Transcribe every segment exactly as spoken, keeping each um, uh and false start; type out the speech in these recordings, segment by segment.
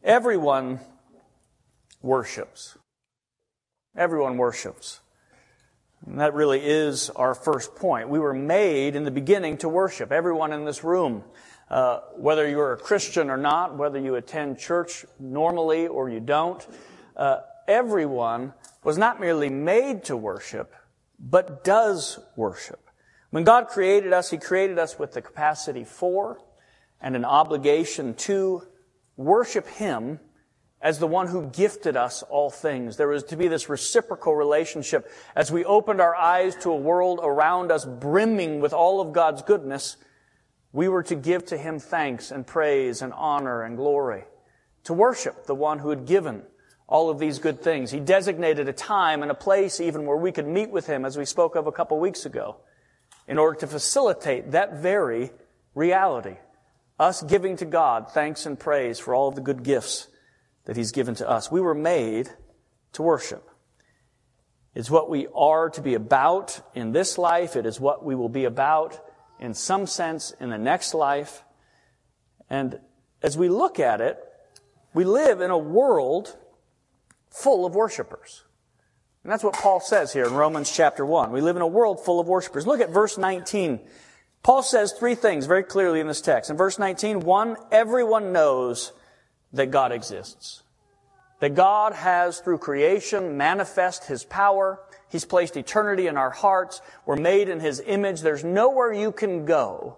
Everyone worships. Everyone worships. And that really is our first point. We were made in the beginning to worship. Everyone in this room, uh, whether you're a Christian or not, whether you attend church normally or you don't, uh, everyone was not merely made to worship, but does worship. When God created us, He created us with the capacity for and an obligation to worship Him as the one who gifted us all things. There was to be this reciprocal relationship. As we opened our eyes to a world around us brimming with all of God's goodness, we were to give to Him thanks and praise and honor and glory, to worship the one who had given all of these good things. He designated a time and a place even where we could meet with Him, as we spoke of a couple weeks ago, in order to facilitate that very reality. Us giving to God thanks and praise for all of the good gifts that He's given to us. We were made to worship. It's what we are to be about in this life. It is what we will be about, in some sense, in the next life. And as we look at it, we live in a world full of worshipers. And that's what Paul says here in Romans chapter one. We live in a world full of worshipers. Look at verse nineteen. Paul says three things very clearly in this text. In verse nineteen, one, everyone knows that God exists. That God has, through creation, manifest His power. He's placed eternity in our hearts. We're made in His image. There's nowhere you can go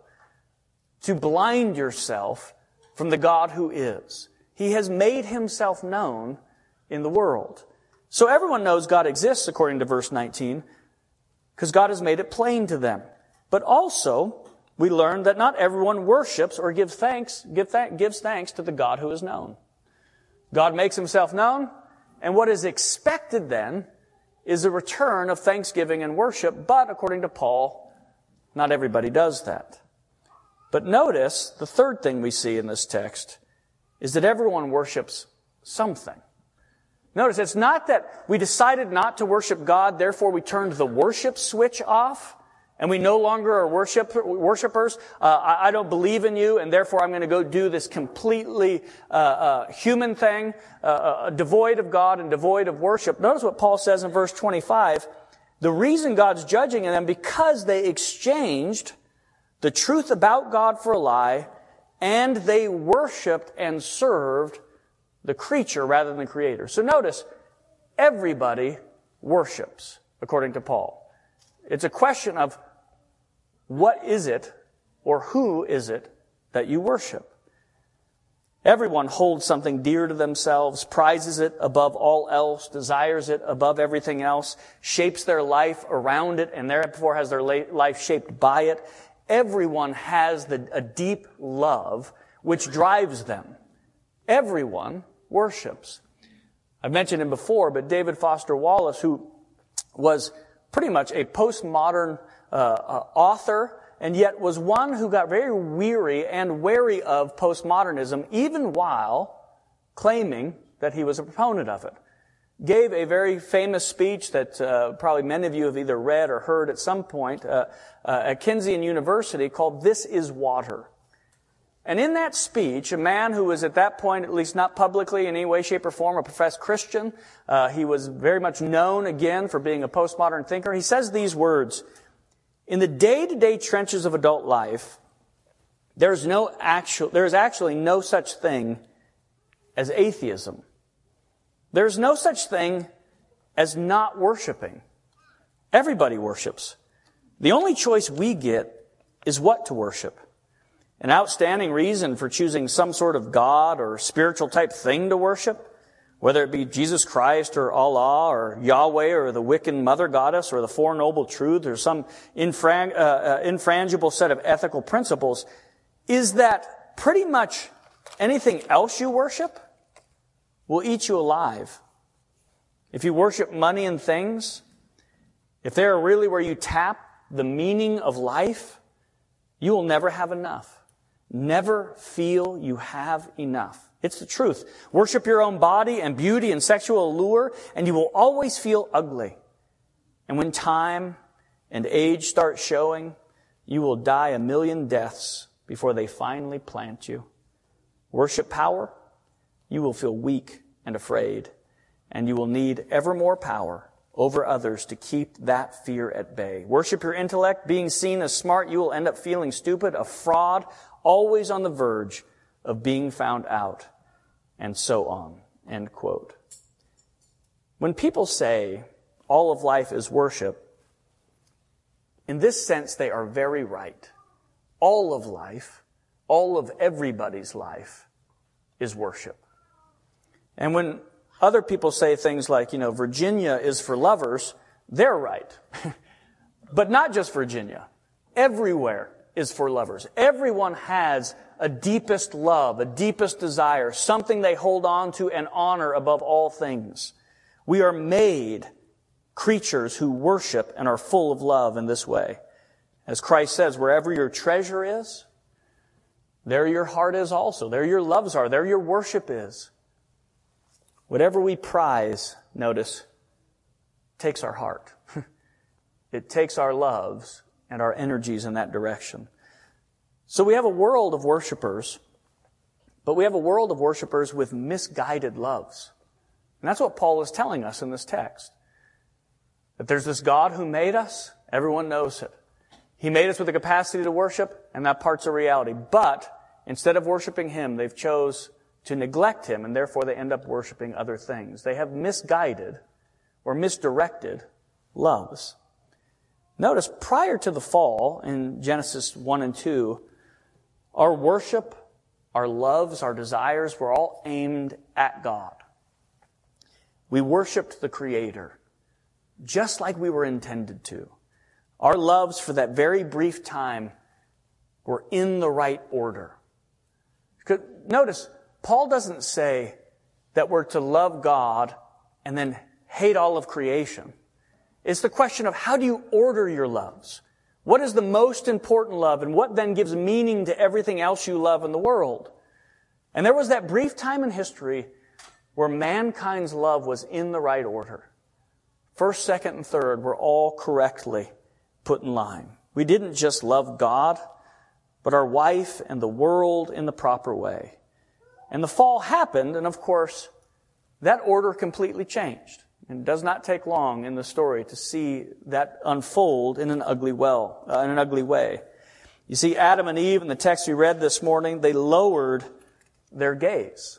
to blind yourself from the God who is. He has made Himself known in the world. So everyone knows God exists, according to verse nineteen, because God has made it plain to them. But also, we learn that not everyone worships or gives thanks, give th- gives thanks to the God who is known. God makes Himself known, and what is expected then is a return of thanksgiving and worship. But according to Paul, not everybody does that. But notice, the third thing we see in this text is that everyone worships something. Notice, it's not that we decided not to worship God, therefore we turned the worship switch off, and we no longer are worship, worshipers. Uh, I, I don't believe in you, and therefore I'm going to go do this completely uh, uh, human thing, uh, uh, devoid of God and devoid of worship. Notice what Paul says in verse twenty-five. The reason God's judging them, because they exchanged the truth about God for a lie, and they worshiped and served the creature rather than the Creator. So notice, everybody worships, according to Paul. It's a question of what is it or who is it that you worship? Everyone holds something dear to themselves, prizes it above all else, desires it above everything else, shapes their life around it, and therefore has their life shaped by it. Everyone has the, a deep love which drives them. Everyone worships. I've mentioned him before, but David Foster Wallace, who was pretty much a postmodern uh, uh, author, and yet was one who got very weary and wary of postmodernism, even while claiming that he was a proponent of it. Gave a very famous speech that uh, probably many of you have either read or heard at some point uh, uh, at Keynesian University, called "This is Water." And in that speech, a man who was at that point, at least not publicly in any way, shape, or form, a professed Christian, uh, he was very much known again for being a postmodern thinker. He says these words: in the day-to-day trenches of adult life, there's no actual, there is actually no such thing as atheism. There's no such thing as not worshiping. Everybody worships. The only choice we get is what to worship. An outstanding reason for choosing some sort of God or spiritual type thing to worship, whether it be Jesus Christ or Allah or Yahweh or the Wiccan mother goddess or the Four Noble Truths or some infrang- uh, uh, infrangible set of ethical principles, is that pretty much anything else you worship will eat you alive. If you worship money and things, if they're really where you tap the meaning of life, you will never have enough. Never feel you have enough. It's the truth. Worship your own body and beauty and sexual allure, and you will always feel ugly. And when time and age start showing, you will die a million deaths before they finally plant you. Worship power, you will feel weak and afraid, and you will need ever more power over others to keep that fear at bay. Worship your intellect. Being seen as smart, you will end up feeling stupid, a fraud, always on the verge of being found out, and so on. End quote. When people say all of life is worship, in this sense they are very right. All of life, all of everybody's life is worship. And when other people say things like, you know, Virginia is for lovers, they're right. But not just Virginia. Everywhere is for lovers. Everyone has a deepest love, a deepest desire, something they hold on to and honor above all things. We are made creatures who worship and are full of love in this way. As Christ says, wherever your treasure is, there your heart is also. There your loves are. There your worship is. Whatever we prize, notice, takes our heart. It takes our loves and our energies in that direction. So we have a world of worshipers, but we have a world of worshipers with misguided loves. And that's what Paul is telling us in this text. That there's this God who made us, everyone knows it. He made us with the capacity to worship, and that part's a reality. But instead of worshiping Him, they've chose to neglect Him, and therefore they end up worshiping other things. They have misguided or misdirected loves. Notice, prior to the fall, in Genesis one and two, our worship, our loves, our desires were all aimed at God. We worshiped the Creator, just like we were intended to. Our loves for that very brief time were in the right order. Notice, Paul doesn't say that we're to love God and then hate all of creation. It's the question of how do you order your loves? What is the most important love, and what then gives meaning to everything else you love in the world? And there was that brief time in history where mankind's love was in the right order. First, second, and third were all correctly put in line. We didn't just love God, but our wife and the world in the proper way. And the fall happened, and of course, that order completely changed. And it does not take long in the story to see that unfold in an ugly well, uh, in an ugly way. You see, Adam and Eve, in the text we read this morning, they lowered their gaze.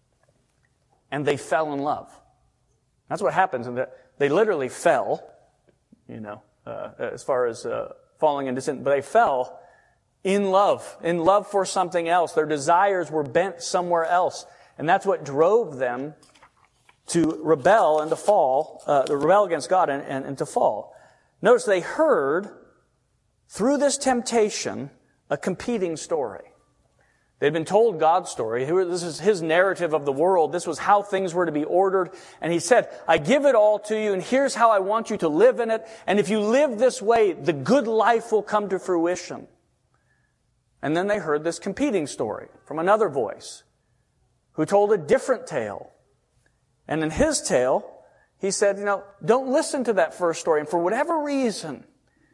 And they fell in love. That's what happens. And they literally fell, you know, uh, as far as uh, falling into sin. But they fell in love, in love for something else. Their desires were bent somewhere else. And that's what drove them to rebel and to fall, uh, to rebel against God and, and, and to fall. Notice they heard, through this temptation, a competing story. They'd been told God's story. This is His narrative of the world. This was how things were to be ordered. And He said, I give it all to you, and here's how I want you to live in it. And if you live this way, the good life will come to fruition. And then they heard this competing story from another voice who told a different tale. And in his tale, he said, you know, don't listen to that first story. And for whatever reason,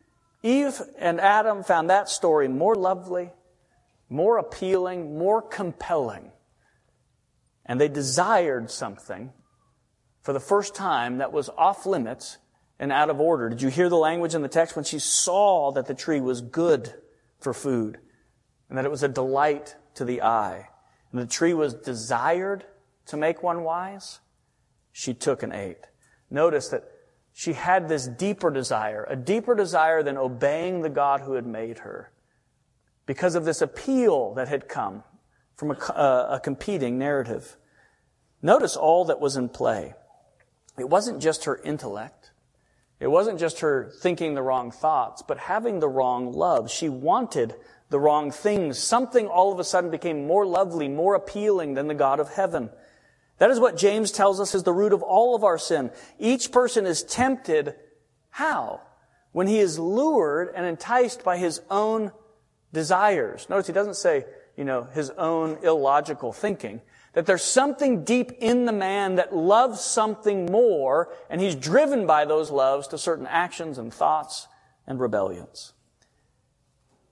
Eve and Adam found that story more lovely, more appealing, more compelling. And they desired something for the first time that was off limits and out of order. Did you hear the language in the text when she saw that the tree was good for food and that it was a delight to the eye and the tree was desired to make one wise? She took and ate. Notice that she had this deeper desire, a deeper desire than obeying the God who had made her, because of this appeal that had come from a, uh, a competing narrative. Notice all that was in play. It wasn't just her intellect. It wasn't just her thinking the wrong thoughts, but having the wrong love. She wanted the wrong things. Something all of a sudden became more lovely, more appealing than the God of heaven. That is what James tells us is the root of all of our sin. Each person is tempted. How? When he is lured and enticed by his own desires. Notice he doesn't say, you know, his own illogical thinking. That there's something deep in the man that loves something more, and he's driven by those loves to certain actions and thoughts and rebellions.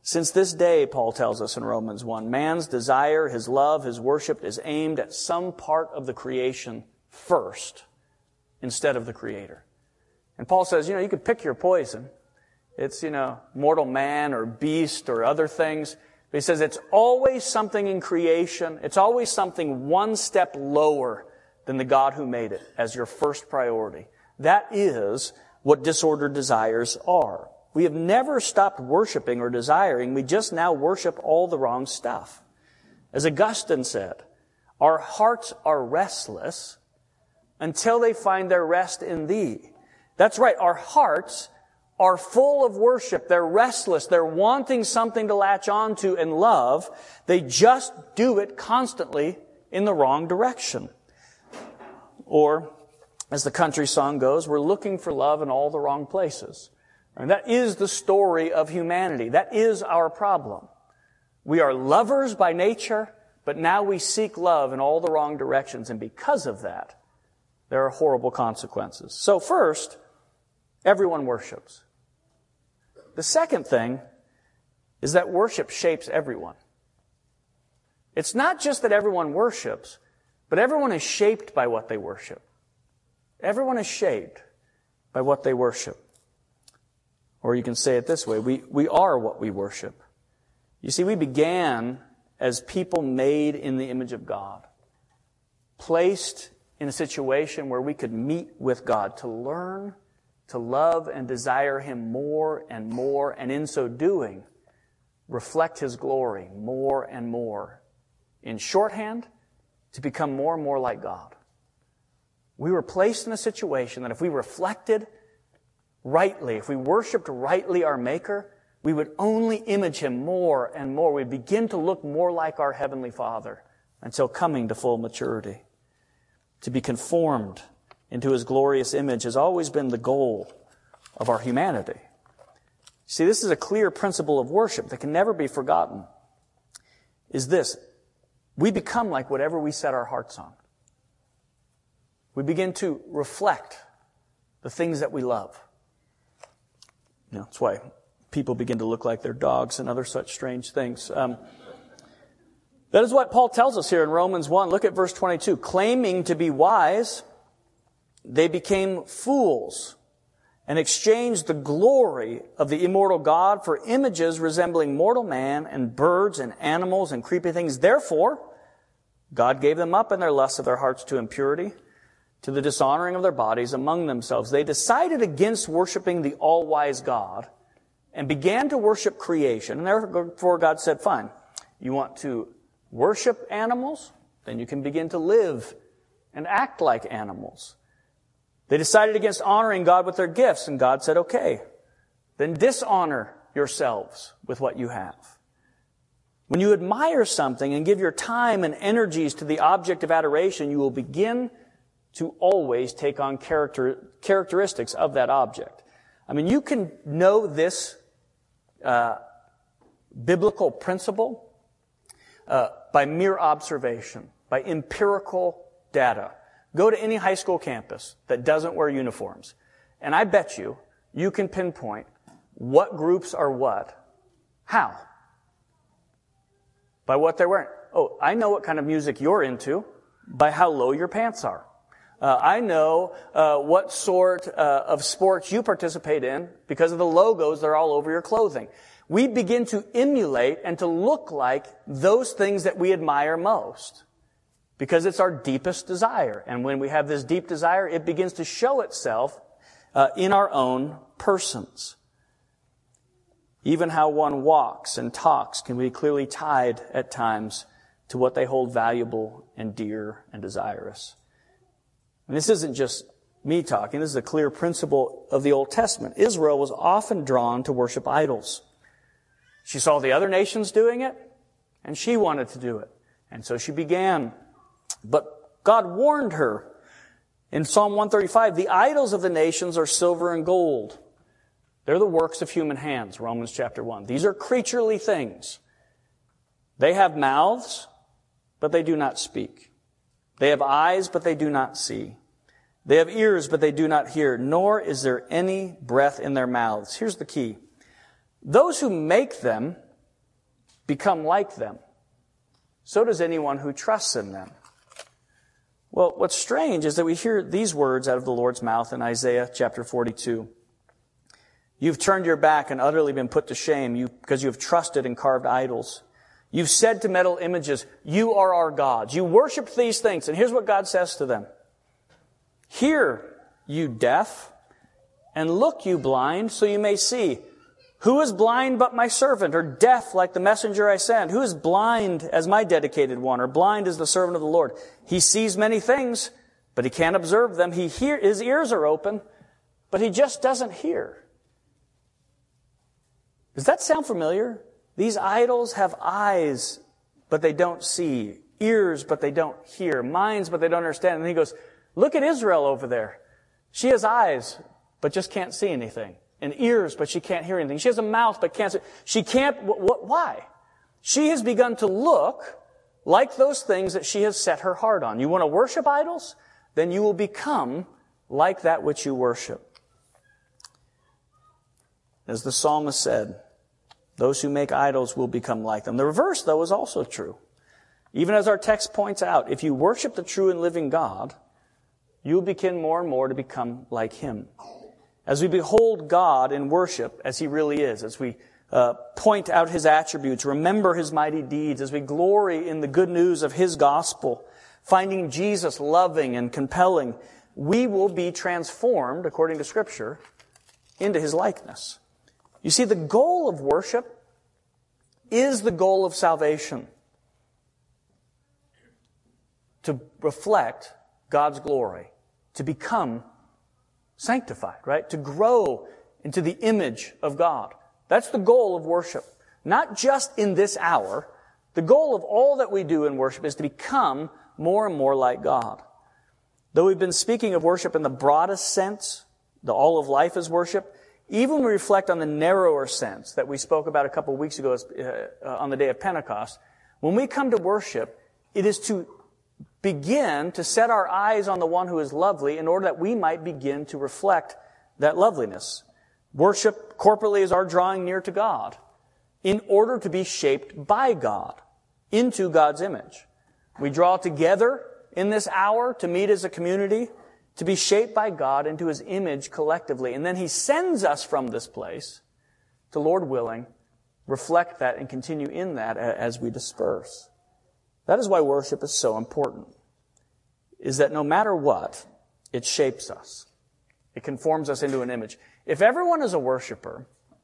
Since this day, Paul tells us in Romans one, man's desire, his love, his worship is aimed at some part of the creation first instead of the Creator. And Paul says, you know, you could pick your poison. It's, you know, mortal man or beast or other things. But he says it's always something in creation. It's always something one step lower than the God who made it as your first priority. That is what disordered desires are. We have never stopped worshiping or desiring. We just now worship all the wrong stuff. As Augustine said, our hearts are restless until they find their rest in Thee. That's right. Our hearts are full of worship. They're restless. They're wanting something to latch onto and love. They just do it constantly in the wrong direction. Or, as the country song goes, we're looking for love in all the wrong places. And that is the story of humanity. That is our problem. We are lovers by nature, but now we seek love in all the wrong directions. And because of that, there are horrible consequences. So first, everyone worships. The second thing is that worship shapes everyone. It's not just that everyone worships, but everyone is shaped by what they worship. Everyone is shaped by what they worship. Or you can say it this way, we, we are what we worship. You see, we began as people made in the image of God, placed in a situation where we could meet with God to learn, to love and desire Him more and more, and in so doing, reflect His glory more and more. In shorthand, to become more and more like God. We were placed in a situation that if we reflected rightly, if we worshiped rightly our Maker, we would only image Him more and more. We'd begin to look more like our Heavenly Father until coming to full maturity. To be conformed into His glorious image has always been the goal of our humanity. See, this is a clear principle of worship that can never be forgotten. Is this: we become like whatever we set our hearts on. We begin to reflect the things that we love. You know, that's why people begin to look like their dogs and other such strange things. Um, that is what Paul tells us here in Romans one. Look at verse twenty-two. Claiming to be wise, they became fools and exchanged the glory of the immortal God for images resembling mortal man and birds and animals and creepy things. Therefore, God gave them up in their lust of their hearts to impurity, to the dishonoring of their bodies among themselves. They decided against worshiping the all-wise God and began to worship creation. And therefore God said, fine, you want to worship animals? Then you can begin to live and act like animals. They decided against honoring God with their gifts, and God said, okay, then dishonor yourselves with what you have. When you admire something and give your time and energies to the object of adoration, you will begin to always take on character, characteristics of that object. I mean, you can know this uh, biblical principle uh, by mere observation, by empirical data. Go to any high school campus that doesn't wear uniforms, and I bet you, you can pinpoint what groups are what. How? By what they're wearing. Oh, I know what kind of music you're into by how low your pants are. Uh, I know uh, what sort uh, of sports you participate in because of the logos that are all over your clothing. We begin to emulate and to look like those things that we admire most because it's our deepest desire. And when we have this deep desire, it begins to show itself uh, in our own persons. Even how one walks and talks can be clearly tied at times to what they hold valuable and dear and desirous. And this isn't just me talking. This is a clear principle of the Old Testament. Israel was often drawn to worship idols. She saw the other nations doing it, and she wanted to do it. And so she began. But God warned her in Psalm one thirty-five, the idols of the nations are silver and gold. They're the works of human hands, Romans chapter one. These are creaturely things. They have mouths, but they do not speak. They have eyes, but they do not see. They have ears, but they do not hear, nor is there any breath in their mouths. Here's the key. Those who make them become like them. So does anyone who trusts in them. Well, what's strange is that we hear these words out of the Lord's mouth in Isaiah chapter forty-two. You've turned your back and utterly been put to shame you, because you have trusted in carved idols. You've said to metal images, you are our gods. You worship these things. And here's what God says to them. Hear, you deaf, and look, you blind, so you may see. Who is blind but my servant, or deaf like the messenger I send? Who is blind as my dedicated one, or blind as the servant of the Lord? He sees many things, but he can't observe them. He hear, his ears are open, but he just doesn't hear. Does that sound familiar? These idols have eyes, but they don't see. Ears, but they don't hear. Minds, but they don't understand. And he goes, look at Israel over there. She has eyes, but just can't see anything. And ears, but she can't hear anything. She has a mouth, but can't see. She can't, wh- wh- why? She has begun to look like those things that she has set her heart on. You want to worship idols? Then you will become like that which you worship. As the psalmist said, those who make idols will become like them. The reverse, though, is also true. Even as our text points out, if you worship the true and living God, you will begin more and more to become like Him. As we behold God in worship as He really is, as we uh, point out His attributes, remember His mighty deeds, as we glory in the good news of His gospel, finding Jesus loving and compelling, we will be transformed, according to Scripture, into His likeness. You see, the goal of worship is the goal of salvation. To reflect God's glory, to become sanctified, right? To grow into the image of God. That's the goal of worship. Not just in this hour. The goal of all that we do in worship is to become more and more like God. Though we've been speaking of worship in the broadest sense, the all of life is worship, even when we reflect on the narrower sense that we spoke about a couple of weeks ago uh, on the day of Pentecost, when we come to worship, it is to begin to set our eyes on the one who is lovely in order that we might begin to reflect that loveliness. Worship corporately is our drawing near to God in order to be shaped by God into God's image. We draw together in this hour to meet as a community, to be shaped by God into His image collectively. And then He sends us from this place to, Lord willing, reflect that and continue in that as we disperse. That is why worship is so important, is that no matter what, it shapes us. It conforms us into an image. If everyone is a worshiper,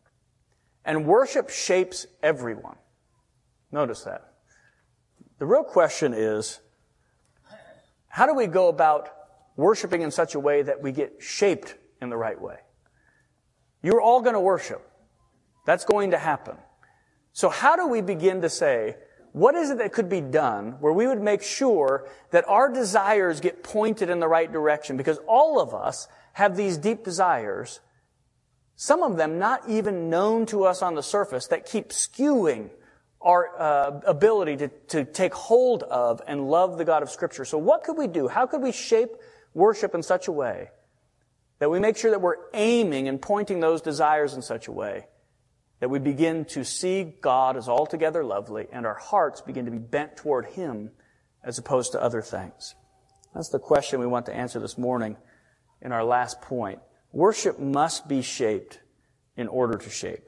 and worship shapes everyone, notice that. The real question is, how do we go about worshiping in such a way that we get shaped in the right way? You're all going to worship. That's going to happen. So how do we begin to say, what is it that could be done where we would make sure that our desires get pointed in the right direction? Because all of us have these deep desires, some of them not even known to us on the surface, that keep skewing our uh, ability to, to take hold of and love the God of Scripture. So what could we do? How could we shape worship in such a way that we make sure that we're aiming and pointing those desires in such a way that we begin to see God as altogether lovely and our hearts begin to be bent toward Him as opposed to other things? That's the question we want to answer this morning in our last point. Worship must be shaped in order to shape.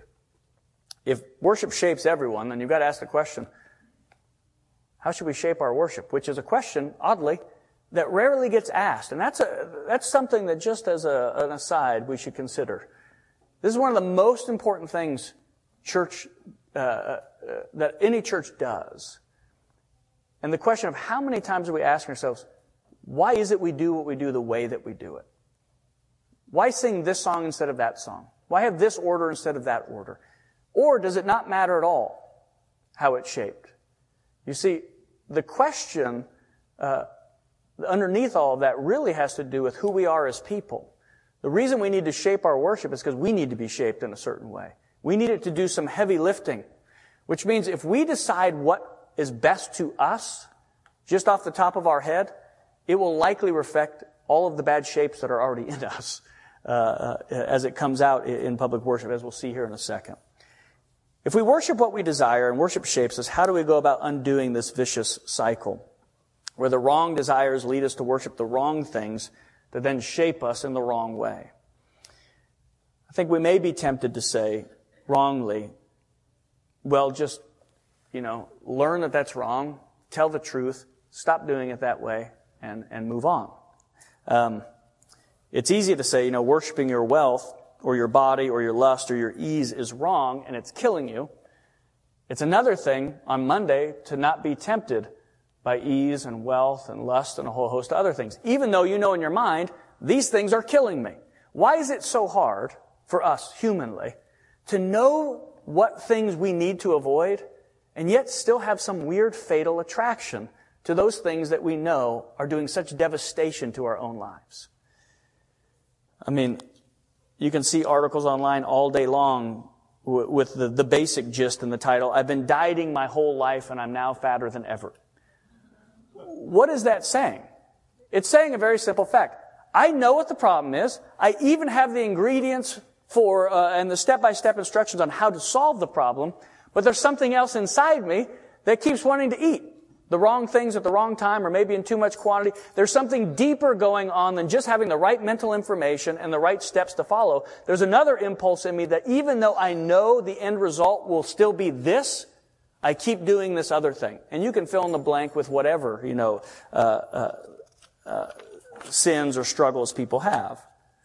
If worship shapes everyone, then you've got to ask the question, how should we shape our worship? Which is a question, oddly, that rarely gets asked. And that's a, that's something that just as a, an aside we should consider. This is one of the most important things church, uh, uh, that any church does. And the question of how many times are we asking ourselves, why is it we do what we do the way that we do it? Why sing this song instead of that song? Why have this order instead of that order? Or does it not matter at all how it's shaped? You see, the question uh, underneath all of that really has to do with who we are as people. The reason we need to shape our worship is because we need to be shaped in a certain way. We need it to do some heavy lifting, which means if we decide what is best to us, just off the top of our head, it will likely reflect all of the bad shapes that are already in us uh, uh, as it comes out in public worship, as we'll see here in a second. If we worship what we desire and worship shapes us, how do we go about undoing this vicious cycle where the wrong desires lead us to worship the wrong things that then shape us in the wrong way? I think we may be tempted to say wrongly, well, just, you know, learn that that's wrong, tell the truth, stop doing it that way, and, and move on. Um, it's easy to say, you know, worshiping your wealth or your body or your lust or your ease is wrong and it's killing you. It's another thing on Monday to not be tempted by ease and wealth and lust and a whole host of other things, even though you know in your mind, these things are killing me. Why is it so hard for us humanly to know what things we need to avoid and yet still have some weird fatal attraction to those things that we know are doing such devastation to our own lives? I mean, you can see articles online all day long w- with the, the basic gist in the title, I've been dieting my whole life and I'm now fatter than ever. What is that saying? It's saying a very simple fact. I know what the problem is. I even have the ingredients for uh, and the step-by-step instructions on how to solve the problem, but there's something else inside me that keeps wanting to eat the wrong things at the wrong time or maybe in too much quantity. There's something deeper going on than just having the right mental information and the right steps to follow. There's another impulse in me that even though I know the end result will still be this, I keep doing this other thing. And you can fill in the blank with whatever, you know, uh, uh, uh, sins or struggles people have.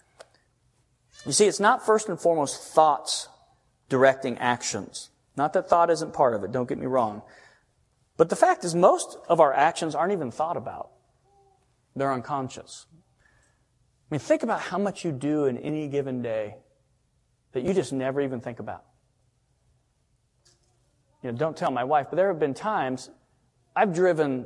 You see, it's not first and foremost thoughts directing actions. Not that thought isn't part of it, don't get me wrong. But the fact is, most of our actions aren't even thought about. They're unconscious. I mean, think about how much you do in any given day that you just never even think about. You know, don't tell my wife, but there have been times I've driven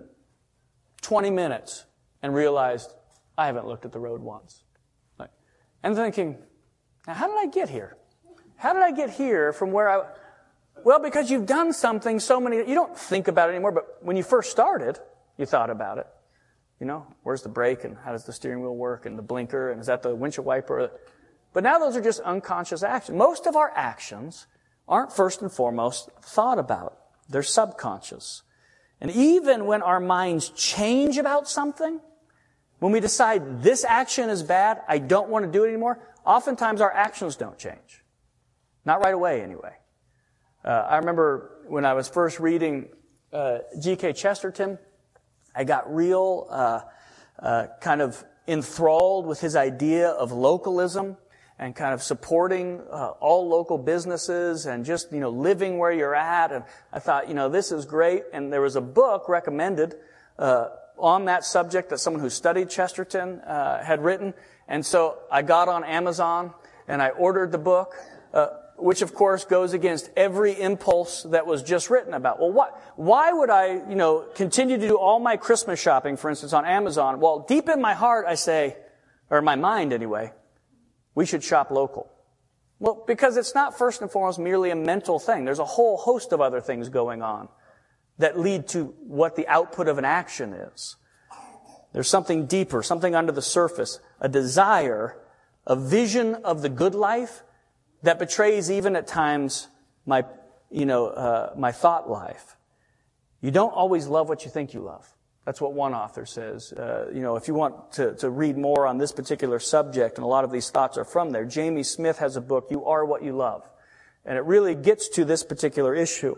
twenty minutes and realized I haven't looked at the road once. Like, and thinking, now how did I get here? How did I get here from where I... Well, because you've done something so many... You don't think about it anymore, but when you first started, you thought about it. You know, where's the brake and how does the steering wheel work and the blinker and is that the windshield wiper? But now those are just unconscious actions. Most of our actions aren't first and foremost thought about. They're subconscious. And even when our minds change about something, when we decide this action is bad, I don't want to do it anymore, oftentimes our actions don't change. Not right away, anyway. Uh, I remember when I was first reading uh, G K Chesterton, I got real uh, uh, kind of enthralled with his idea of localism and kind of supporting uh, all local businesses and just, you know, living where you're at. And I thought, you know, this is great. And there was a book recommended uh, on that subject that someone who studied Chesterton uh, had written. And so I got on Amazon and I ordered the book, uh, which of course goes against every impulse that was just written about. Well, what, why would I, you know, continue to do all my Christmas shopping, for instance, on Amazon? Well, deep in my heart, I say, or my mind anyway, we should shop local. Well, because it's not first and foremost merely a mental thing. There's a whole host of other things going on that lead to what the output of an action is. There's something deeper, something under the surface, a desire, a vision of the good life that betrays even at times my, you know, uh, my thought life. You don't always love what you think you love. That's what one author says. Uh, you know, if you want to, to read more on this particular subject, and a lot of these thoughts are from there, Jamie Smith has a book, You Are What You Love. And it really gets to this particular issue.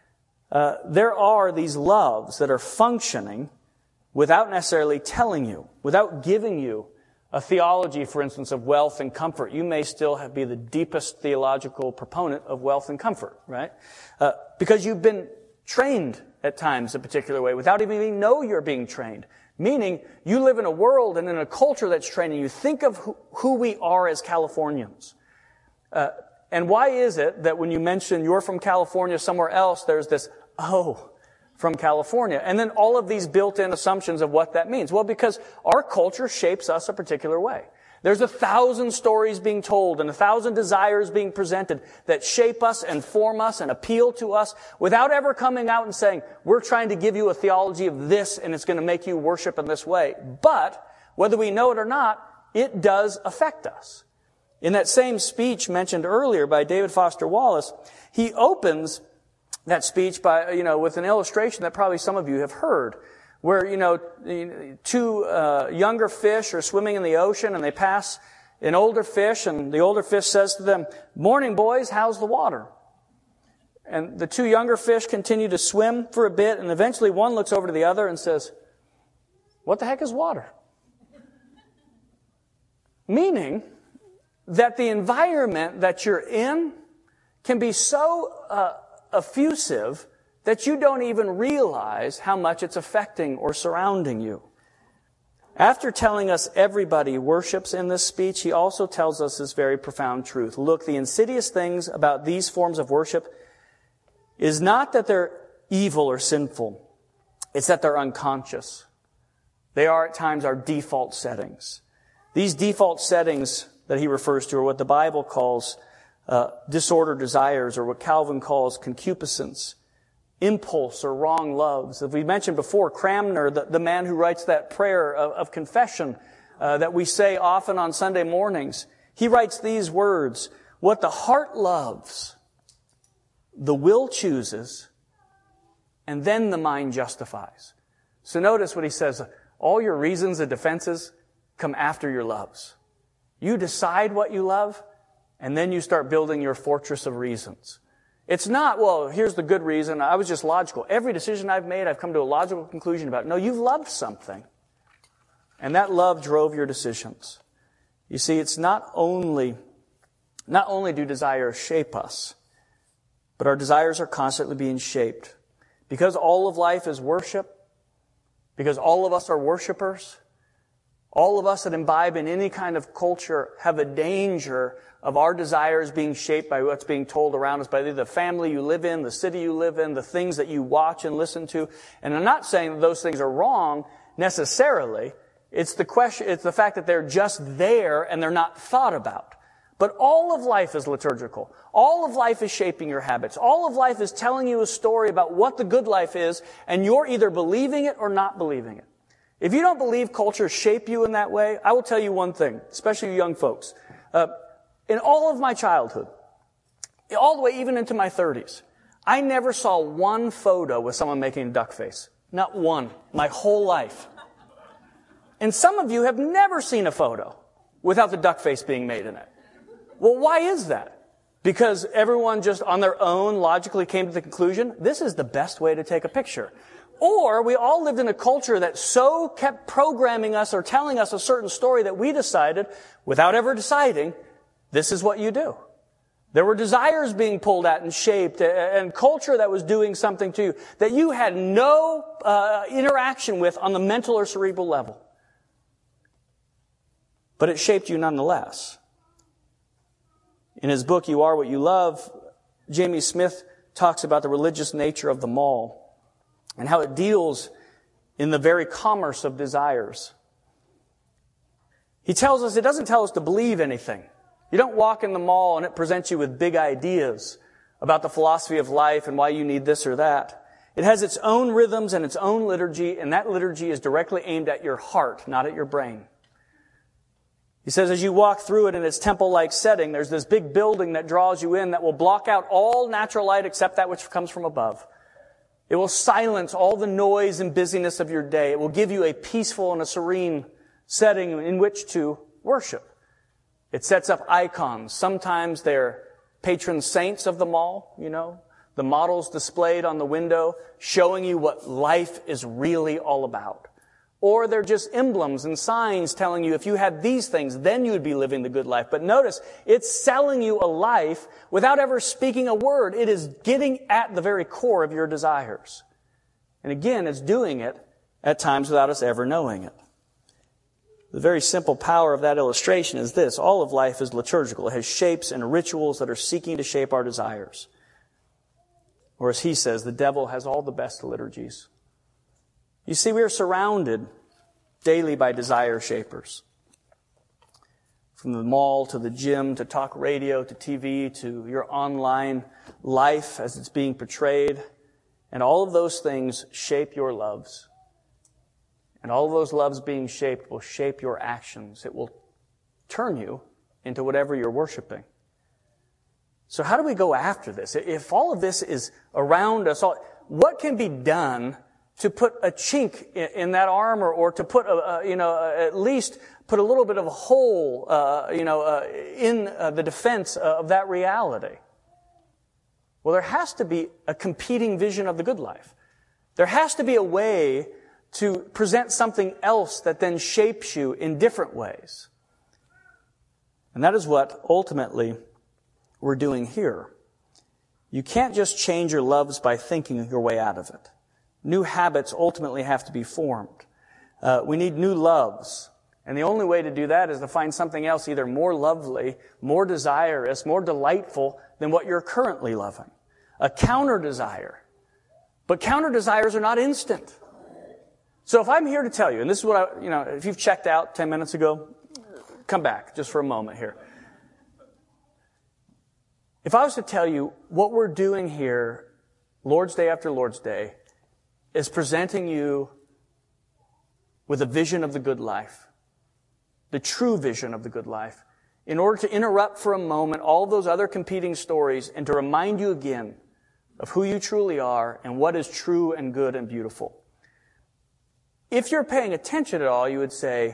Uh, there are these loves that are functioning without necessarily telling you, without giving you a theology, for instance, of wealth and comfort. You may still have, be the deepest theological proponent of wealth and comfort, right? Uh, because you've been trained at times a particular way without even know you're being trained. Meaning, you live in a world and in a culture that's training you. Think of who, who we are as Californians. Uh, and why is it that when you mention you're from California somewhere else, there's this, oh, from California. And then all of these built-in assumptions of what that means. Well, because our culture shapes us a particular way. There's a thousand stories being told and a thousand desires being presented that shape us and form us and appeal to us without ever coming out and saying, we're trying to give you a theology of this and it's going to make you worship in this way. But whether we know it or not, it does affect us. In that same speech mentioned earlier by David Foster Wallace, he opens that speech by, you know, with an illustration that probably some of you have heard, where, you know, two uh, younger fish are swimming in the ocean and they pass an older fish, and the older fish says to them, "Morning, boys, how's the water?" And the two younger fish continue to swim for a bit, and eventually one looks over to the other and says, "What the heck is water?" Meaning that the environment that you're in can be so uh, effusive that you don't even realize how much it's affecting or surrounding you. After telling us everybody worships in this speech, he also tells us this very profound truth. Look, the insidious things about these forms of worship is not that they're evil or sinful. It's that they're unconscious. They are at times our default settings. These default settings that he refers to are what the Bible calls uh, disordered desires, or what Calvin calls concupiscence, impulse, or wrong loves. As we mentioned before, Cranmer, the, the man who writes that prayer of, of confession uh, that we say often on Sunday mornings, he writes these words: "What the heart loves, the will chooses, and then the mind justifies." So notice what he says. All your reasons and defenses come after your loves. You decide what you love, and then you start building your fortress of reasons. It's not, well, here's the good reason. I was just logical. Every decision I've made, I've come to a logical conclusion about. No, you've loved something. And that love drove your decisions. You see, it's not only, not only do desires shape us, but our desires are constantly being shaped. Because all of life is worship, because all of us are worshipers, all of us that imbibe in any kind of culture have a danger of our desires being shaped by what's being told around us, by the family you live in, the city you live in, the things that you watch and listen to. And I'm not saying that those things are wrong necessarily. It's the question, it's the fact that they're just there and they're not thought about. But all of life is liturgical. All of life is shaping your habits. All of life is telling you a story about what the good life is, and you're either believing it or not believing it. If you don't believe cultures shape you in that way, I will tell you one thing, especially you young folks. Uh, in all of my childhood, all the way even into my thirties, I never saw one photo with someone making a duck face. Not one. My whole life. And some of you have never seen a photo without the duck face being made in it. Well, why is that? Because everyone just on their own logically came to the conclusion, this is the best way to take a picture. Or we all lived in a culture that so kept programming us or telling us a certain story that we decided, without ever deciding, this is what you do. There were desires being pulled at and shaped, and culture that was doing something to you that you had no uh, interaction with on the mental or cerebral level. But it shaped you nonetheless. In his book, You Are What You Love, Jamie Smith talks about the religious nature of the mall and how it deals in the very commerce of desires. He tells us, it doesn't tell us to believe anything. You don't walk in the mall and it presents you with big ideas about the philosophy of life and why you need this or that. It has its own rhythms and its own liturgy, and that liturgy is directly aimed at your heart, not at your brain. He says as you walk through it in its temple-like setting, there's this big building that draws you in that will block out all natural light except that which comes from above. It will silence all the noise and busyness of your day. It will give you a peaceful and a serene setting in which to worship. It sets up icons. Sometimes they're patron saints of the mall, you know, the models displayed on the window showing you what life is really all about. Or they're just emblems and signs telling you if you had these things, then you would be living the good life. But notice, it's selling you a life without ever speaking a word. It is getting at the very core of your desires. And again, it's doing it at times without us ever knowing it. The very simple power of that illustration is this. All of life is liturgical. It has shapes and rituals that are seeking to shape our desires. Or as he says, the devil has all the best liturgies. You see, we are surrounded daily by desire shapers. From the mall to the gym to talk radio to T V to your online life as it's being portrayed. And all of those things shape your loves. And all of those loves being shaped will shape your actions. It will turn you into whatever you're worshiping. So how do we go after this? If all of this is around us, all, what can be done to put a chink in, in that armor, or to put, a, a, you know, at least put a little bit of a hole, uh, you know, uh, in uh, the defense of that reality? Well, there has to be a competing vision of the good life. There has to be a way to present something else that then shapes you in different ways. And that is what ultimately we're doing here. You can't just change your loves by thinking your way out of it. New habits ultimately have to be formed. Uh, we need new loves. And the only way to do that is to find something else either more lovely, more desirous, more delightful than what you're currently loving. A counter-desire. But counter-desires are not instant. So if I'm here to tell you, and this is what I, you know, if you've checked out ten minutes ago, come back just for a moment here. If I was to tell you what we're doing here, Lord's Day after Lord's Day, is presenting you with a vision of the good life, the true vision of the good life, in order to interrupt for a moment all those other competing stories and to remind you again of who you truly are and what is true and good and beautiful. If you're paying attention at all, you would say,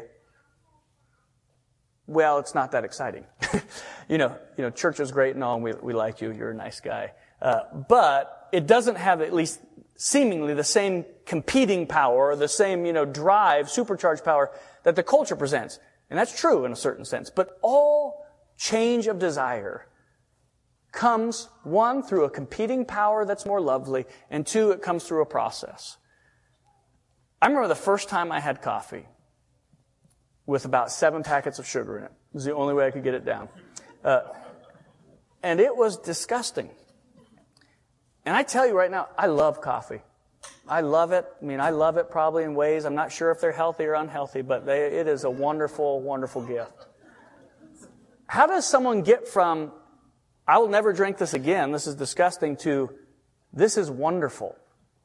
well, it's not that exciting. you know, you know, church is great and all, and we, we like you. You're a nice guy. Uh, but it doesn't have at least seemingly the same competing power or the same, you know, drive, supercharged power that the culture presents. And that's true in a certain sense. But all change of desire comes, one, through a competing power that's more lovely, and two, it comes through a process. I remember the first time I had coffee with about seven packets of sugar in it. It was the only way I could get it down. Uh, and it was disgusting. And I tell you right now, I love coffee. I love it. I mean, I love it probably in ways, I'm not sure if they're healthy or unhealthy, but they, it is a wonderful, wonderful gift. How does someone get from, I will never drink this again, this is disgusting, to, this is wonderful?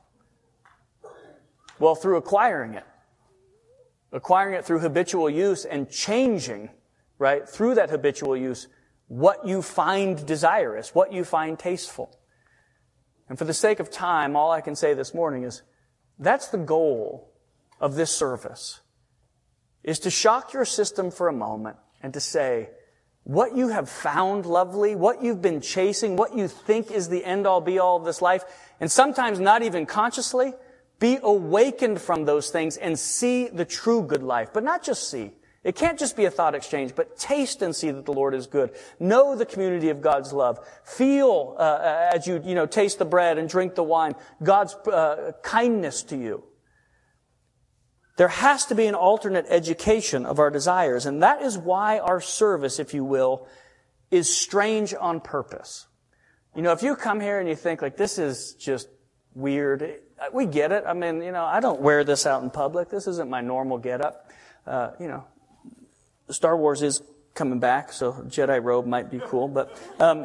Well, through acquiring it. Acquiring it through habitual use and changing, right, through that habitual use, what you find desirous, what you find tasteful. And for the sake of time, all I can say this morning is, that's the goal of this service, is to shock your system for a moment and to say, what you have found lovely, what you've been chasing, what you think is the end-all be-all of this life, and sometimes not even consciously, be awakened from those things and see the true good life. But not just see. It can't just be a thought exchange, but taste and see that the Lord is good. Know the community of God's love. Feel, uh, as you, you know, taste the bread and drink the wine, God's uh, kindness to you. There has to be an alternate education of our desires, and that is why our service, if you will, is strange on purpose. You know, if you come here and you think, like, this is just weird, we get it. I mean, you know, I don't wear this out in public. This isn't my normal get-up. Uh, you know, Star Wars is coming back, so Jedi robe might be cool, but um,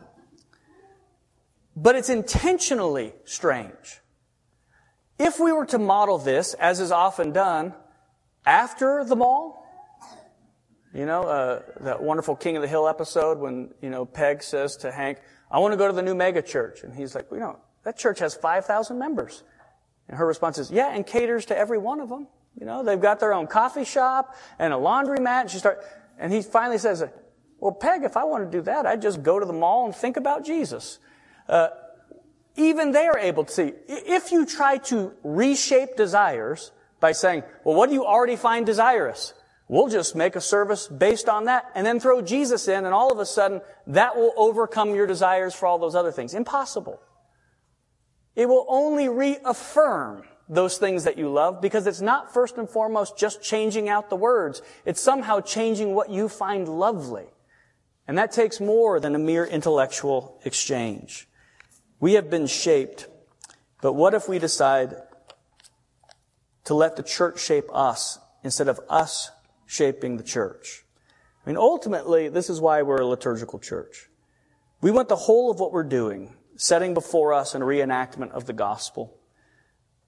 but it's intentionally strange. If we were to model this, as is often done, after the mall, you know, uh, that wonderful King of the Hill episode when, you know, Peg says to Hank, I want to go to the new mega church. And he's like, well, you know, that church has five thousand members. And her response is, yeah, and caters to every one of them. You know, they've got their own coffee shop and a laundromat. And she start, and he finally says, well, Peg, if I want to do that, I'd just go to the mall and think about Jesus. Uh, even they are able to see. If you try to reshape desires by saying, well, what do you already find desirous? We'll just make a service based on that and then throw Jesus in, and all of a sudden that will overcome your desires for all those other things. Impossible. It will only reaffirm those things that you love, because it's not first and foremost just changing out the words. It's somehow changing what you find lovely. And that takes more than a mere intellectual exchange. We have been shaped, but what if we decide to let the church shape us instead of us shaping the church? I mean, ultimately, this is why we're a liturgical church. We want the whole of what we're doing, setting before us a reenactment of the gospel.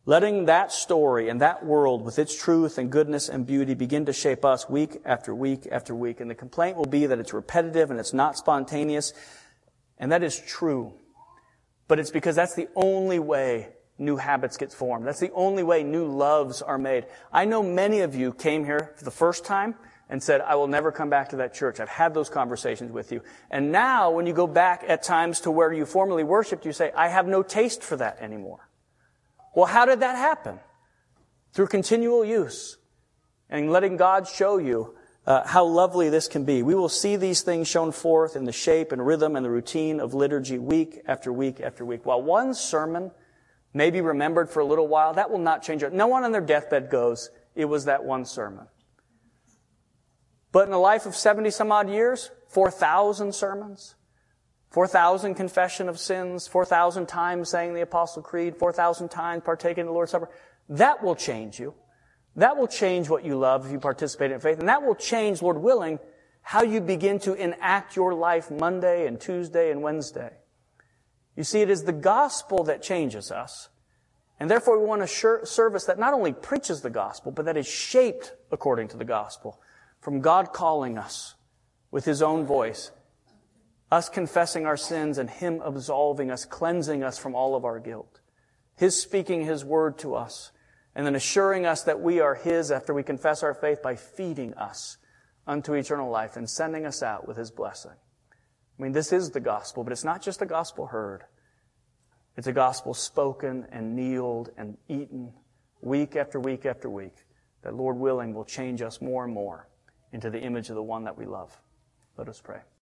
letting that story and that world with its truth and goodness and beauty begin to shape us week after week after week. And the complaint will be that it's repetitive and it's not spontaneous. And that is true. But it's because that's the only way new habits get formed. That's the only way new loves are made. I know many of you came here for the first time and said, I will never come back to that church. I've had those conversations with you. And now, when you go back at times to where you formerly worshiped, you say, I have no taste for that anymore. Well, how did that happen? Through continual use and letting God show you uh, how lovely this can be. We will see these things shown forth in the shape and rhythm and the routine of liturgy week after week after week. While one sermon may be remembered for a little while, that will not change it. No one on their deathbed goes, it was that one sermon. But in a life of seventy some odd years, four thousand sermons, four thousand confession of sins, four thousand times saying the Apostle Creed, four thousand times partaking in the Lord's Supper, that will change you. That will change what you love if you participate in faith. And that will change, Lord willing, how you begin to enact your life Monday and Tuesday and Wednesday. You see, it is the gospel that changes us. And therefore we want a service that not only preaches the gospel, but that is shaped according to the gospel. From God calling us with His own voice, us confessing our sins and Him absolving us, cleansing us from all of our guilt. His speaking His word to us, and then assuring us that we are His after we confess our faith by feeding us unto eternal life and sending us out with His blessing. I mean, this is the gospel, but it's not just a gospel heard. It's a gospel spoken and kneeled and eaten week after week after week that, Lord willing, will change us more and more into the image of the one that we love. Let us pray.